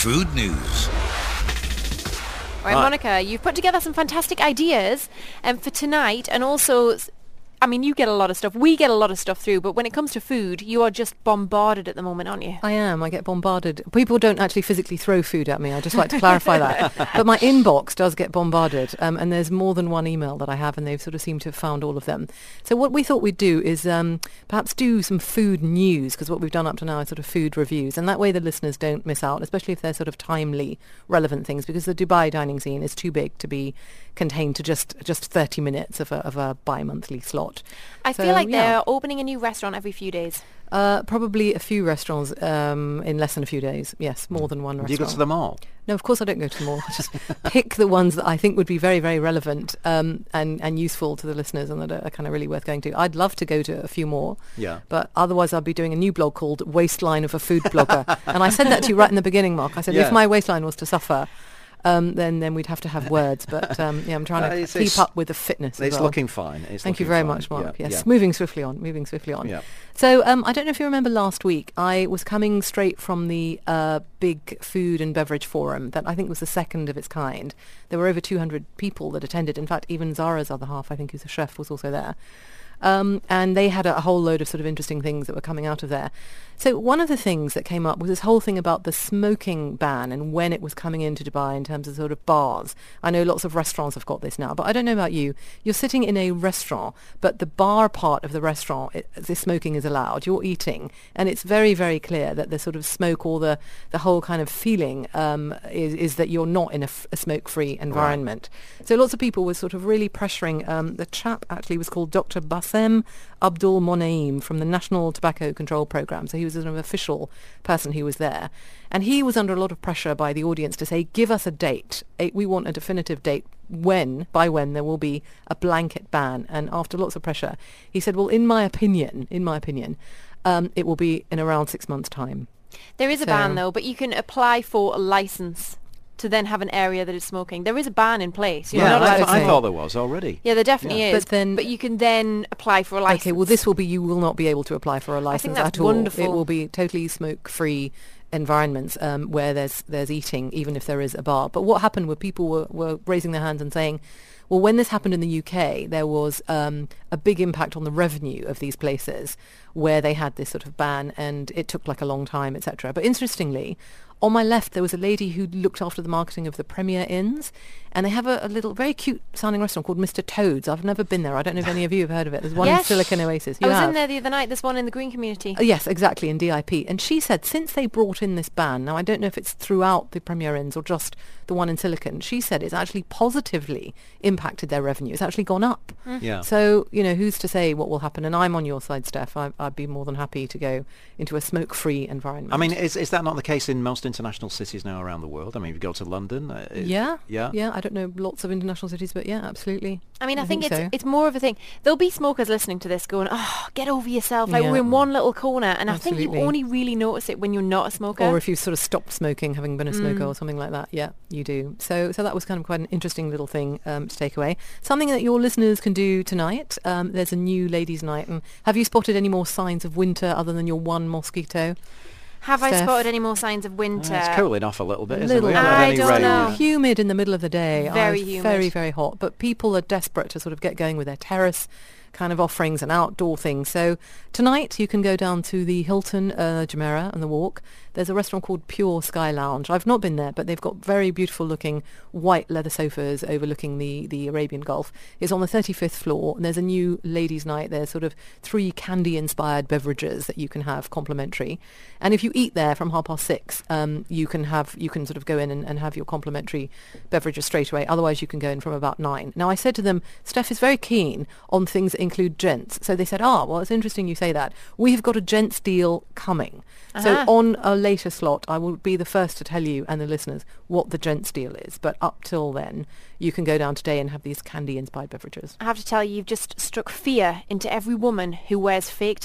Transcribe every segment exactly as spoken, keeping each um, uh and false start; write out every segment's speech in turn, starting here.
Food News. All right, Monica, you've put together some fantastic ideas um, for tonight, and also, I mean, you get a lot of stuff. We get a lot of stuff through, but when it comes to food, you are just bombarded at the moment, aren't you? I am. I get bombarded. People don't actually physically throw food at me. I'd just like to clarify that. But my inbox does get bombarded, um, and there's more than one email that I have, and they've sort of seemed to have found all of them. So what we thought we'd do is um, perhaps do some food news, because what we've done up to now is sort of food reviews, and that way the listeners don't miss out, especially if they're sort of timely, relevant things, because the Dubai dining scene is too big to be contained to just just thirty minutes of a, of a bi-monthly slot. I So, feel like yeah. they're opening a new restaurant every few days. Uh, probably a few restaurants um, in less than a few days. Yes, more than one Do restaurant. you go to them all? No, of course I don't go to them all. I just pick the ones that I think would be very, very relevant um, and, and useful to the listeners, and that are, are kind of really worth going to. I'd love to go to a few more, Yeah. but otherwise I'd be doing a new blog called Waistline of a Food Blogger. And I said that to you right in the beginning, Mark. I said, Yeah. if my waistline was to suffer, um, then then we'd have to have words. But um, yeah, I'm trying Uh, to it's- keep it's- up with the fitness as It's well. looking fine. It's Thank you looking very fine. much, Mark. Yeah, Yes, yeah. moving swiftly on, moving swiftly on. Yeah. So um, I don't know if you remember last week, I was coming straight from the uh, big food and beverage forum that I think was the second of its kind. There were over two hundred people that attended. In fact, even Zara's other half, I think who's a chef, was also there. Um, and they had a, a whole load of sort of interesting things that were coming out of there. So one of the things that came up was this whole thing about the smoking ban and when it was coming into Dubai in terms of sort of bars. I know lots of restaurants have got this now, but I don't know about you. You're sitting in a restaurant, but the bar part of the restaurant, it, the smoking is allowed. You're eating, and it's very, very clear that the sort of smoke or the, the whole kind of feeling um, is, is that you're not in a, f- a smoke-free environment. Right. So lots of people were sort of really pressuring. Um, the chap actually was called Doctor Bassem Abdul Monaim from the National Tobacco Control Programme. So he was an official person who was there. And he was under a lot of pressure by the audience to say, give us a date. A, we want a definitive date when, by when there will be a blanket ban. And after lots of pressure, he said, well, in my opinion, in my opinion, um, it will be in around six months' time. There is a So- ban, though, but you can apply for a license to then have an area that is smoking. There is a ban in place. You're Yeah, not I, allowed th- to I Okay. thought there was already. Yeah, there definitely Yeah. is. But then- but you can then apply for a license. Okay, well, this will be, you will not be able to apply for a license that's at all. wonderful. It will be totally smoke-free environments um, where there's there's eating, even if there is a bar. But what happened were people were, were raising their hands and saying, well, when this happened in the U K, there was um, a big impact on the revenue of these places where they had this sort of ban, and it took like a long time, et cetera. But interestingly, on my left, there was a lady who looked after the marketing of the Premier Inns, and they have a, a little, very cute-sounding restaurant called Mister Toad's. I've never been there. I don't know if any of you have heard of it. There's one Yes. in Silicon Oasis. I You was have? in there the other night. There's one in the green community. Uh, yes, exactly, in D I P. And she said since they brought in this ban, now I don't know if it's throughout the Premier Inns or just the one in Silicon, she said it's actually positively impacted their revenue. It's actually gone up. Yeah. So, you know, who's to say what will happen? And I'm on your side, Steph. I, I'd be more than happy to go into a smoke-free environment. I mean, is is that not the case in most international cities now around the world? I mean, if you go to London, uh, it- yeah, yeah, yeah. I don't know lots of international cities, but yeah, absolutely. I mean, I, think, it's so. it's more of a thing. There'll be smokers listening to this going, oh, get over yourself. Like, Yeah. we're in one little corner. And I think Absolutely. you only really notice it when you're not a smoker. Or if you've sort of stopped smoking, having been a smoker Mm. or something like that. Yeah, you do. So so that was kind of quite an interesting little thing um, to take away. Something that your listeners can do tonight. Um, there's a new ladies' night. And have you spotted any more signs of winter other than your one mosquito? Have I Steph? spotted any more signs of Uh, winter? it's cooling off a little bit, isn't Little it? We haven't bit. had I any don't rain know. yet. Humid in the middle of the day. Very Uh, humid. Very, very hot. But people are desperate to sort of get going with their terrace kind of offerings and outdoor things. So tonight you can go down to the Hilton uh, Jumeirah and the Walk. There's a restaurant called Pure Sky Lounge. I've not been there, but they've got very beautiful looking white leather sofas overlooking the, the Arabian Gulf. It's on the thirty-fifth floor, and there's a new ladies' night. There's sort of three candy-inspired beverages that you can have complimentary. And if you eat there from half past six, um, you can have you can sort of go in and, and have your complimentary beverages straight away. Otherwise, you can go in from about nine. Now, I said to them, Steph is very keen on things that include gents. So they said, ah, well, it's interesting you say that. We have got a gents deal coming. Uh-huh. So on a later slot, I will be the first to tell you and the listeners what the gents deal is. But up till then, you can go down today and have these candy-inspired beverages. I have to tell you, you've just struck fear into every woman who wears fake tan.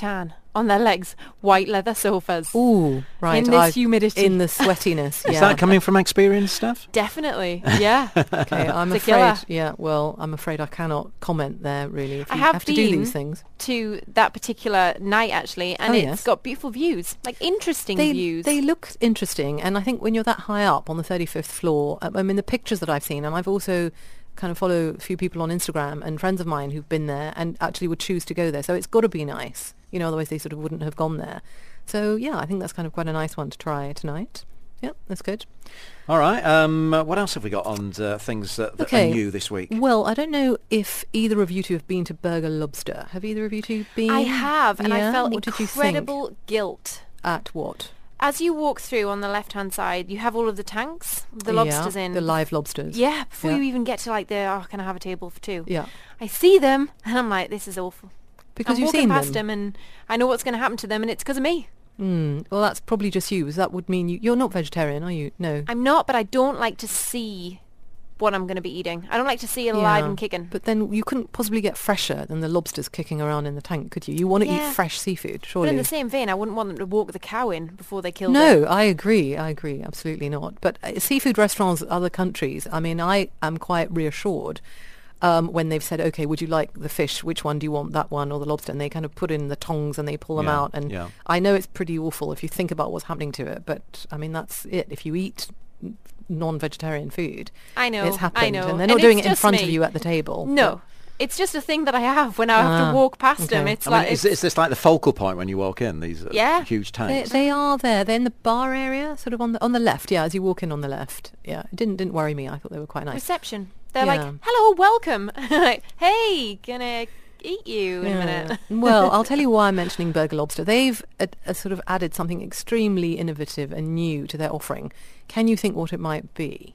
on their legs, white leather sofas. Ooh, right. In this I've- humidity. In the sweatiness, yeah. Is that coming from experience, Steph? Definitely, yeah. Okay, I'm It's a afraid. killer. Yeah, well, I'm afraid I cannot comment there really. If I you have have to do been these things, to that particular night, actually, and Oh, it's yes. got beautiful views, like interesting they views. they look interesting, and I think when you're that high up on the thirty-fifth floor, uh, I mean the pictures that I've seen, and I've also kind of follow a few people on Instagram and friends of mine who've been there and actually would choose to go there. So it's got to be nice, you know. Otherwise, they sort of wouldn't have gone there. So yeah, I think that's kind of quite a nice one to try tonight. Yeah, that's good. All right. Um, uh, what else have we got on uh, things that, that Okay. are new this week? Well, I don't know if either of you two have been to Burger Lobster. Have either of you two been? I have, and Yeah? I felt What did you think? incredible guilt. At what? As you walk through on the left-hand side, you have all of the tanks, the Yeah, lobsters in. the live lobsters. Yeah, before Yeah. you even get to like the, oh, can I have a table for two? Yeah. I see them, and I'm like, this is awful. Because I'm you've walking seen past them. them, and I know what's going to happen to them, and it's because of me. Mm, well, that's probably just you. 'Cause that would mean you, you're not vegetarian, are you? No. I'm not, but I don't like to see what I'm going to be eating. I don't like to see it alive Yeah. and kicking. But then you couldn't possibly get fresher than the lobsters kicking around in the tank, could you? You want to Yeah. eat fresh seafood, But surely. in the same vein, I wouldn't want them to walk the cow in before they killed it. No, I agree. I agree. Absolutely not. But uh, seafood restaurants, other countries, I mean, I am quite reassured um, when they've said, okay, would you like the fish? Which one do you want, that one or the lobster? And they kind of put in the tongs and they pull them Yeah, out. And yeah. I know it's pretty awful if you think about what's happening to it. But, I mean, that's it. If you eat non-vegetarian food, I know, it's happened. I know. And they're And not it's doing it in just front me. of you at the table. No. It's just a thing that I have when I have Ah, to walk past them. okay. It's I mean, like, is, it's, is this like the focal point when you walk in, these uh, Yeah. huge They, tanks? they are there. They're in the bar area, sort of on the on the left. Yeah, as you walk in on the left. Yeah, it didn't didn't worry me. I thought they were quite nice. reception. They're Yeah. like, hello, welcome. Like, hey, gonna eat you in a minute. Well, I'll tell you why I'm mentioning Burger Lobster. They've uh, uh, sort of added something extremely innovative and new to their offering. Can you think what it might be?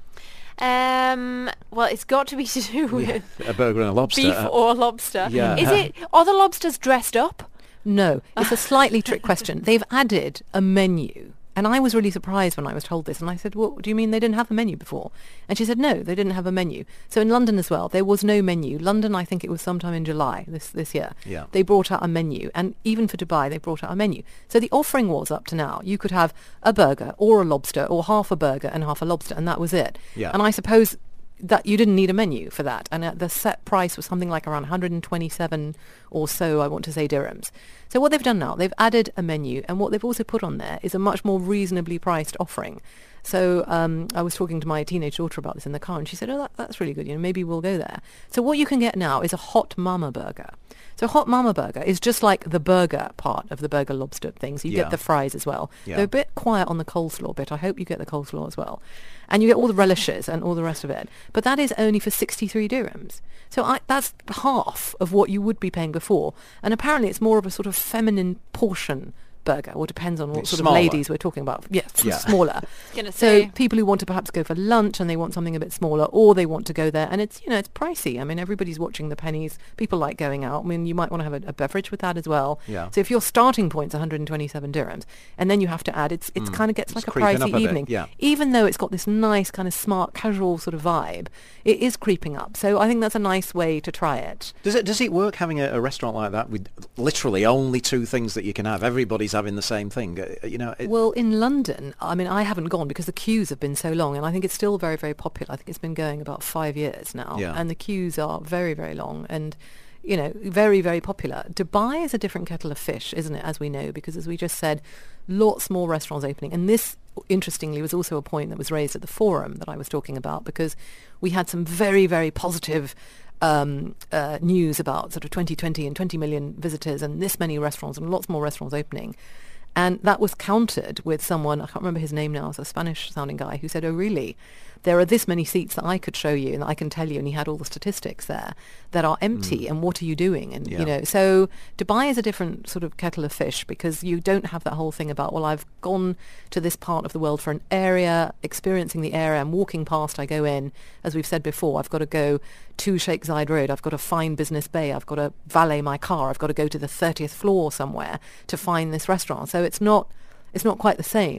Um, well, it's got to be to do with A burger and a lobster. beef uh, or lobster. yeah. Is it, are the lobsters dressed up? No, it's a slightly trick question. They've added a menu. And I was really surprised when I was told this. And I said, what do you mean they didn't have a menu before? And she said, no, they didn't have a menu. So in London as well, there was no menu. London, I think it was sometime in July this, this year. Yeah. They brought out a menu. And even for Dubai, they brought out a menu. So the offering was up to now. You could have a burger or a lobster or half a burger and half a lobster. And that was it. Yeah. And I suppose that you didn't need a menu for that. And uh, the set price was something like around one hundred twenty-seven or so, I want to say, dirhams. So what they've done now, they've added a menu, and what they've also put on there is a much more reasonably priced offering. So um, I was talking to my teenage daughter about this in the car, and she said, oh, that, that's really good. You know, maybe we'll go there. So what you can get now is a hot mama burger. So hot mama burger is just like the burger part of the Burger Lobster thing. So you Yeah. get the fries as well. Yeah. They're a bit quiet on the coleslaw bit. I hope you get the coleslaw as well. And you get all the relishes and all the rest of it. But that is only for sixty-three dirhams. So I, that's half of what you would be paying before. And apparently it's more of a sort of feminine portion burger, or depends on what It's sort smaller. of ladies we're talking about. Yes, Yeah. smaller. Gonna So say. people who want to perhaps go for lunch and they want something a bit smaller, or they want to go there, and it's, you know, it's pricey. I mean, everybody's watching the pennies. People like going out. I mean, you might want to have a, a beverage with that as well. Yeah. So if your starting point's one hundred twenty-seven dirhams, and then you have to add, it's it's kind of gets It's like a creeping up pricey a bit, evening. yeah. Even though it's got this nice kind of smart, casual sort of vibe, it is creeping up. So I think that's a nice way to try it. Does it does it work having a, a restaurant like that with literally only two things that you can have? Everybody's having the same thing. Uh, you know. It, Well, in London, I mean, I haven't gone because the queues have been so long, and I think it's still very, very popular. I think it's been going about five years now, Yeah. and the queues are very, very long, and you know, very, very popular. Dubai is a different kettle of fish, isn't it? As we know, because as we just said, lots more restaurants opening, and this, interestingly, was also a point that was raised at the forum that I was talking about, because we had some very, very positive um, uh, news about sort of twenty twenty and twenty million visitors and this many restaurants and lots more restaurants opening. And that was countered with someone, I can't remember his name now, it's a Spanish-sounding guy, who said, oh, really? There are this many seats that I could show you and that I can tell you, and he had all the statistics there, that are empty, and what are you doing? And, Yeah. you know, so Dubai is a different sort of kettle of fish, because you don't have that whole thing about, well, I've gone to this part of the world for an area, experiencing the area, I'm walking past, I go in, as we've said before, I've got to go to Sheikh Zayed Road, I've got to find Business Bay, I've got to valet my car, I've got to go to the thirtieth floor somewhere to find this restaurant. So it's not, it's not quite the same.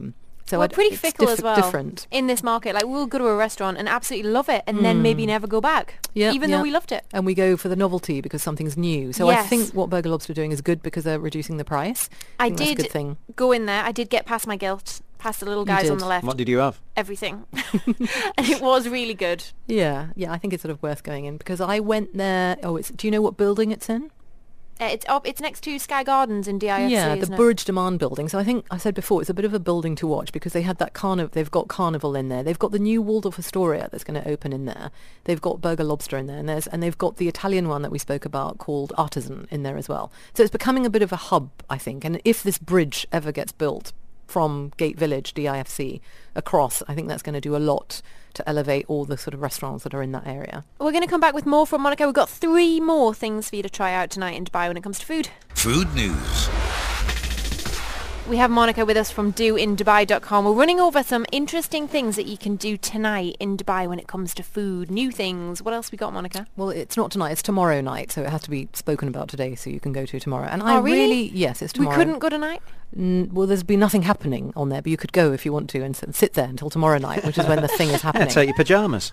So We're I'd- pretty it's fickle diff- as well different. in this market. Like we'll go to a restaurant and absolutely love it, and then maybe never go back, Yeah, even yeah. though we loved it. And we go for the novelty because something's new. So I Yes. think what Burger Lobster are doing is good because they're reducing the price. I think that's a did good thing. go in there. I did get past my guilt, past the little guys on did. the left. What did you have? Everything, and it was really good. Yeah, yeah, I think it's sort of worth going in because I went there. Oh, it's. Do you know what building it's in? Uh, it's up. It's next to Sky Gardens in D I F C. Yeah, the isn't it? Burj Demand building. So I think I said before it's a bit of a building to watch because they had that carnival. They've got Carnival in there. They've got the new Waldorf Astoria that's going to open in there. They've got Burger Lobster in there, and there's and they've got the Italian one that we spoke about called Artisan in there as well. So it's becoming a bit of a hub, I think. And if this bridge ever gets built from Gate Village, D I F C, across, I think that's going to do a lot to elevate all the sort of restaurants that are in that area. We're going to come back with more from Monica. We've got three more things for you to try out tonight in Dubai when it comes to food. Food news. We have Monica with us from do in dubai dot com. We're running over some interesting things that you can do tonight in Dubai when it comes to food, new things. What else we got, Monica? Well, it's not tonight, it's tomorrow night, so it has to be spoken about today so you can go to tomorrow. And I Oh, really? yes, it's tomorrow. We couldn't go tonight? N- well, there's been nothing happening on there, but you could go if you want to and s- sit there until tomorrow night, which is when the thing is Yeah, happening. take your pyjamas.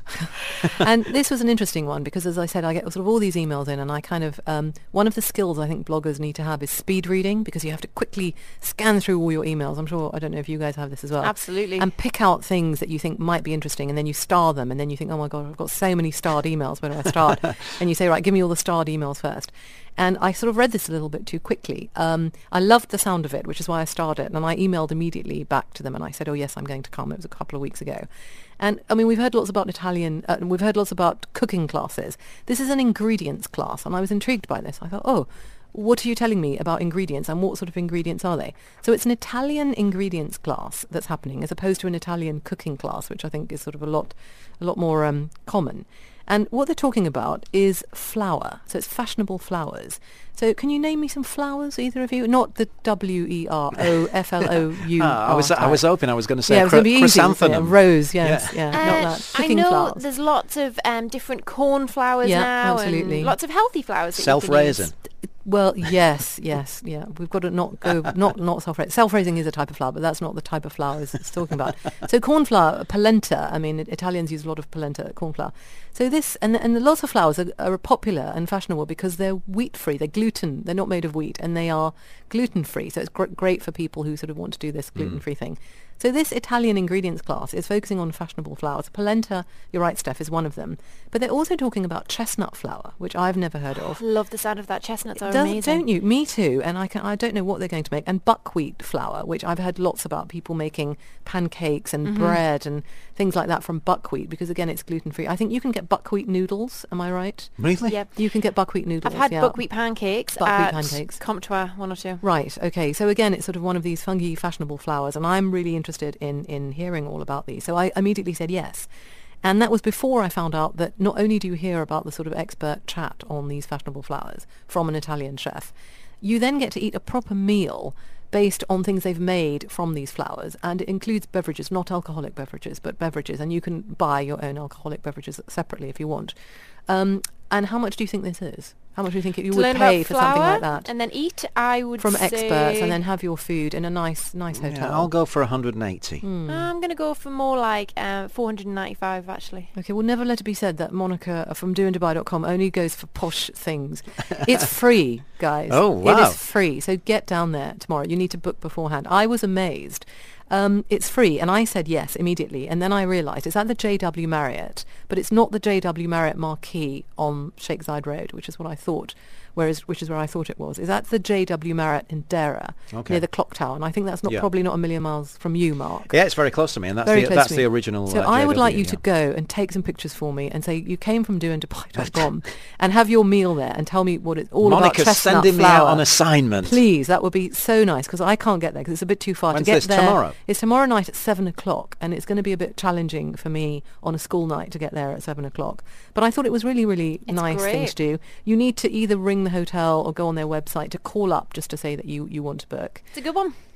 And this was an interesting one because, as I said, I get sort of all these emails in, and I kind of um, one of the skills I think bloggers need to have is speed reading because you have to quickly scan through all your emails. I'm sure I don't know if you guys have this as well. Absolutely. And pick out things that you think might be interesting, and then you star them, and then you think, oh my god, I've got so many starred emails. Where do I start? And you say, right, give me all the starred emails first. And I sort of read this a little bit too quickly. Um, I loved the sound of it, which is why I started it. And I emailed immediately back to them and I said, oh, yes, I'm going to come. It was a couple of weeks ago. And, I mean, we've heard lots about Italian, uh, we've heard lots about cooking classes. This is an ingredients class. And I was intrigued by this. I thought, oh, what are you telling me about ingredients and what sort of ingredients are they? So it's an Italian ingredients class that's happening as opposed to an Italian cooking class, which I think is sort of a lot, a lot more um, common. And what they're talking about is flour. So it's fashionable flowers. So can you name me some flowers, either of you? Not the W E R O F L O U R. Ah, I was I was hoping I was going to say yeah, it was cry- going to be easy. chrysanthemum. Yeah, rose, yes. Yeah. Yeah, Uh, not that. I Cooking know flowers. there's lots of um, different corn flowers Yeah, now absolutely. and lots of healthy flowers. that you can Self-raising. use. Well, yes, yes, yeah. We've got to not go, not not self-raising. Self-raising is a type of flour, but that's not the type of flowers it's talking about. So corn flour, polenta. I mean, Italians use a lot of polenta, corn flour. So this, and and lots of flowers are, are popular and fashionable because they're wheat-free. They're gluten. They're not made of wheat, and they are gluten-free. So it's gr- great for people who sort of want to do this gluten-free thing. So this Italian ingredients class is focusing on fashionable flowers. Polenta, you're right, Steph, is one of them. But they're also talking about chestnut flour, which I've never heard of. Love the sound of that. Chestnuts are Does- amazing. Don't you? Me too. And I can. I don't know what they're going to make. And buckwheat flour, which I've heard lots about people making pancakes and bread and things like that from buckwheat because again it's gluten free. I think you can get buckwheat noodles. Am I right? Really? Yep. You can get buckwheat noodles. I've had yeah. buckwheat pancakes Buckwheat at pancakes. Comptoir one or two. Right. Okay. So again, it's sort of one of these funky, fashionable flowers, and I'm really interested in in hearing all about these. So I immediately said yes. And that was before I found out that not only do you hear about the sort of expert chat on these fashionable flowers from an Italian chef, you then get to eat a proper meal based on things they've made from these flowers. And it includes beverages, not alcoholic beverages, but beverages. And you can buy your own alcoholic beverages separately if you want. Um, and how much do you think this is? How much do you think you To would learn pay about for something flour like that? and then eat, I would From say experts, and then have your food in a nice, nice hotel. Yeah, I'll go for one hundred eighty. Hmm. I'm going to go for more like uh, four hundred ninety-five actually. Okay, well, never let it be said that Monica from do in dubai dot com only goes for posh things. It's free, guys. Oh, It wow. is free. So get down there tomorrow. You need to book beforehand. I was amazed. Um, it's free, and I said yes immediately. And then I realised it's at the J W Marriott, but it's not the J W Marriott Marquee on Sheikh Zayed Road, which is what I thought. Whereas, which is where I thought it was. Is that the J W Marriott in Dera, Okay. near the clock tower? And I think that's not Yeah. probably not a million miles from you, Mark. Yeah, it's very close to me, and that's Very the close that's to the me. original. So uh, I would J W, like you yeah. to go and take some pictures for me and say you came from do in dubai dot com and have your meal there and tell me what it's all Monica's about. Chestnut sending me flour. out on assignment. Please, that would be so nice because I can't get there because it's a bit too far When's to get this, there. tomorrow? It's tomorrow night at seven o'clock, and it's going to be a bit challenging for me on a school night to get there at seven o'clock. But I thought it was really, really It's nice thing great. to do. You need to either ring the hotel or go on their website to call up just to say that you you want to book. It's a good one.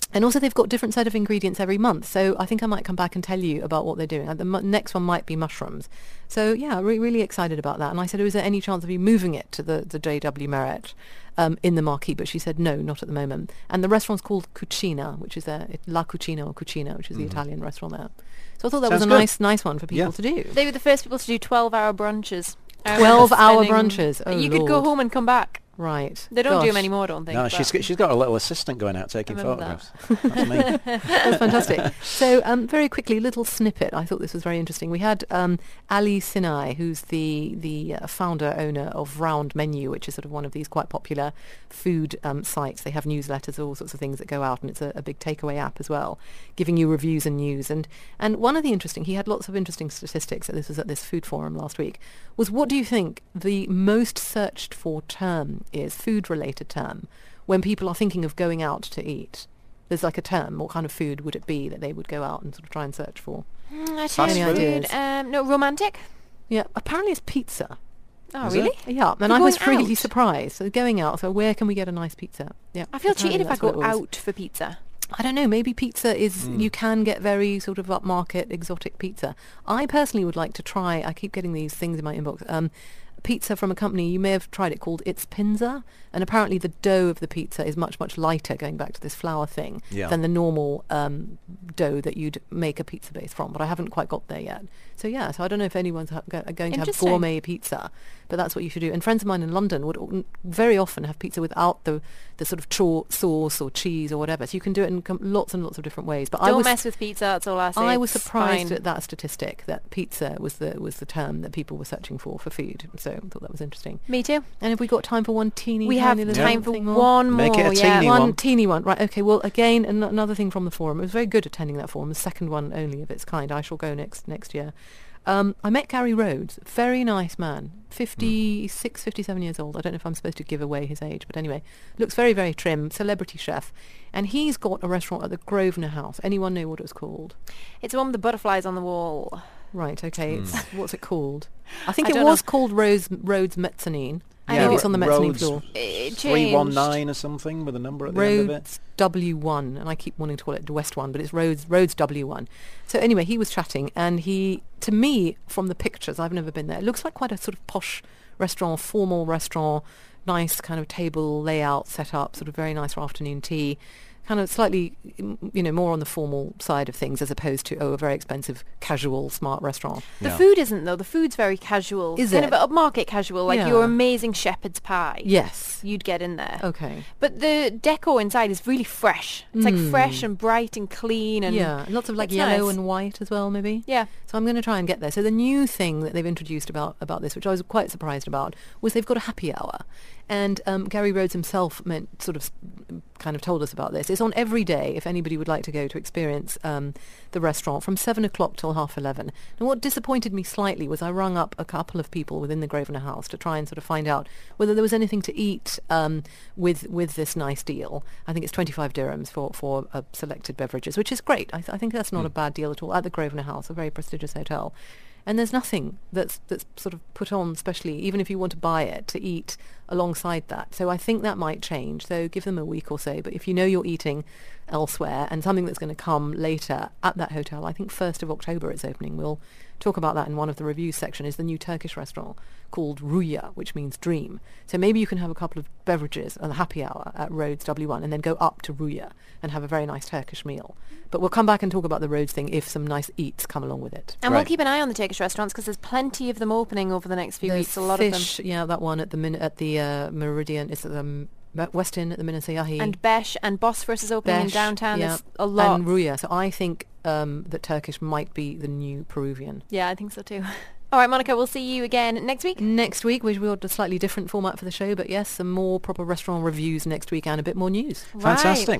And also they've got different set of ingredients every month. So I think I might come back and tell you about what they're doing. Uh, The mu- next one might be mushrooms. So yeah, re- really excited about that. And I said, oh, is there any chance of you moving it to the, the J W Marriott um, in the marquee? But she said, no, not at the moment. And the restaurant's called Cucina, which is a, it- La Cucina or Cucina, which is the Italian restaurant there. So I thought that was a Sounds good. nice nice one for people Yeah. to do. They were the first people to do twelve-hour brunches. I remember twelve-hour spending- brunches. Oh, you could go Lord. home and come back. Right. They don't do them Gosh. anymore, I don't think. No, but- she's got, she's got a little assistant going out taking remember photographs. That's me. That's fantastic. So um, very quickly, little snippet. I thought this was very interesting. We had um, Ali Sinai, who's the the uh, founder owner of Round Menu, which is sort of one of these quite popular food um, sites. They have newsletters, all sorts of things that go out, and it's a, a big takeaway app as well, giving you reviews and news. And and one of the interesting, he had lots of interesting statistics. This was at this food forum last week. Was what do you think the most searched for term is, food related term, when people are thinking of going out to eat? There's like a term. What kind of food would it be that they would go out and sort of try and search for? Mm, I Fast tell you food. food. Ideas? Um, no, romantic. Yeah, apparently it's pizza. Oh, Is really? it? Yeah, and For I was going really out? surprised. So going out, so where can we get a nice pizza? Yeah, I feel apparently cheated if I that's what go it was. out for pizza. I don't know, maybe pizza is, Mm. you can get very sort of upmarket, exotic pizza. I personally would like to try, I keep getting these things in my inbox, um, pizza from a company, you may have tried it, called It's Pinza, and apparently the dough of the pizza is much, much lighter, going back to this flour thing, Yeah. than the normal um, dough that you'd make a pizza base from, but I haven't quite got there yet. So yeah, so I don't know if anyone's ha- go- going to have Interesting. gourmet pizza, but that's what you should do. And friends of mine in London would o- very often have pizza without the, the sort of cho- sauce or cheese or whatever, so you can do it in com- lots and lots of different ways. But I Don't was mess with pizza, that's all I say. I was It's surprised fine. at that statistic, that pizza was the was the term that people were searching for for food. So I thought that was interesting. Me too. And have we got time for one teeny? We have tiny little time for thing more? one Make it more. a yeah. teeny one one. teeny one. Right. Okay. Well, again, an- another thing from the forum. It was very good attending that forum. The second one only of its kind. I shall go next next year. Um, I met Gary Rhodes. Very nice man. fifty-six, fifty-seven years old. I don't know if I'm supposed to give away his age, but anyway, looks very, very trim. Celebrity chef. And he's got a restaurant at the Grosvenor House. Anyone know what it's called? It's the one with the butterflies on the wall. Right, okay. Hmm. It's, what's it called? I think I it don't was know. called Rose Rhodes Mezzanine. I Maybe know it's on the mezzanine Rhodes floor. It three one changed. nine or something with a number at the end of it. Rhodes W one, and I keep wanting to call it the West one, but it's Rhodes Rhodes W one. So anyway, he was chatting, and he, to me, from the pictures, I've never been there, it looks like quite a sort of posh restaurant, formal restaurant, nice kind of table layout set up, sort of very nice for afternoon tea. Kind of slightly, mm, you know, more on the formal side of things as opposed to, oh, a very expensive, casual, smart restaurant. The Yeah. food isn't though. The food's very casual. Is kind it? of upmarket casual, like Yeah. your amazing shepherd's pie. Yes. You'd get in there. Okay. But the deco inside is really fresh. It's like Mm. fresh and bright and clean and Yeah, and lots of like it's yellow nice. and white as well, maybe. yeah. So I'm going to try and get there. So the new thing that they've introduced about, about this, which I was quite surprised about, was they've got a happy hour. And um, Gary Rhodes himself meant, sort of s- kind of told us about this. It's on every day if anybody would like to go to experience um, the restaurant from seven o'clock till half eleven. And what disappointed me slightly was I rung up a couple of people within the Grosvenor House to try and sort of find out whether there was anything to eat um, with with this nice deal. I think it's twenty-five dirhams for, for uh, selected beverages, which is great. I, th- I think that's not a bad deal at all, at the Grosvenor House, a very prestigious hotel. And there's nothing that's that's sort of put on, especially even if you want to buy it, to eat alongside that. So I think that might change. So give them a week or so. But if you know you're eating elsewhere and something that's going to come later at that hotel, I think first of October it's opening. We'll talk about that in one of the reviews section, is the new Turkish restaurant called Rüya, which means dream. So maybe you can have a couple of beverages at the happy hour at Rhodes W one and then go up to Rüya and have a very nice Turkish meal. But we'll come back and talk about the Rhodes thing if some nice eats come along with it. And we'll Right. keep an eye on the Turkish restaurants because there's plenty of them opening over the next few The weeks. A lot of them. fish, yeah, that one at the min- at the uh, Meridian, it's at the um, West Inn at the Mina Sayahi. And Besh and Bosphorus is opening in Besh, downtown. yeah, There's a lot. And Rüya. So I think um, that Turkish might be the new Peruvian. Yeah, I think so too. All right, Monica, we'll see you again next week. Next week, we've got a slightly different format for the show, but yes, some more proper restaurant reviews next week and a bit more news. Right. Fantastic.